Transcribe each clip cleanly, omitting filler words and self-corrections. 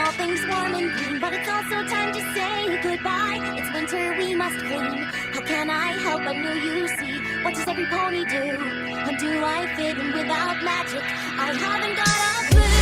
all things warm and green, but it's also time to say goodbye. It's winter, we must clean. How can I help but know you see? What does every pony do? How do I fit in without magic? I haven't got a clue.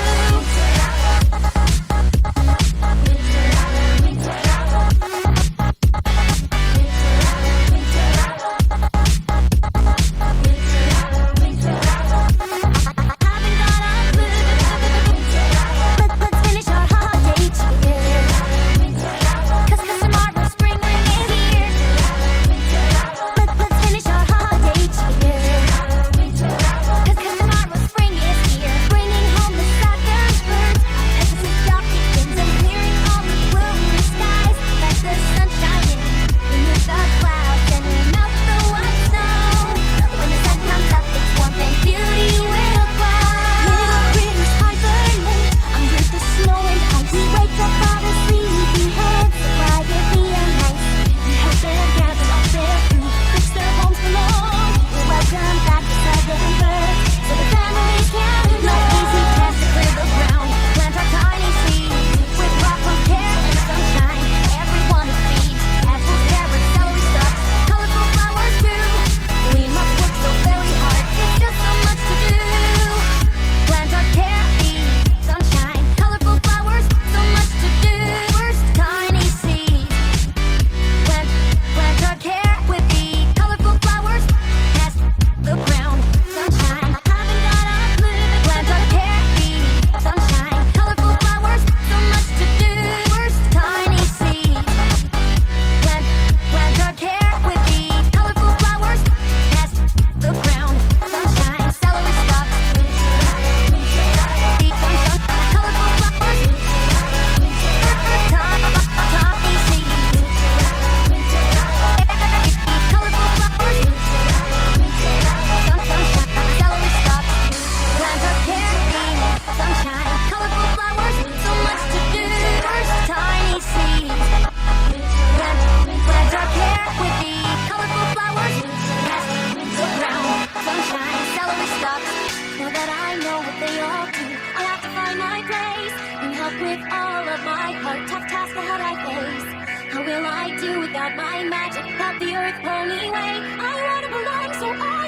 With all of my heart, tough task ahead I face. How will I do without my magic? Without the earth pony way, I wanna belong, so I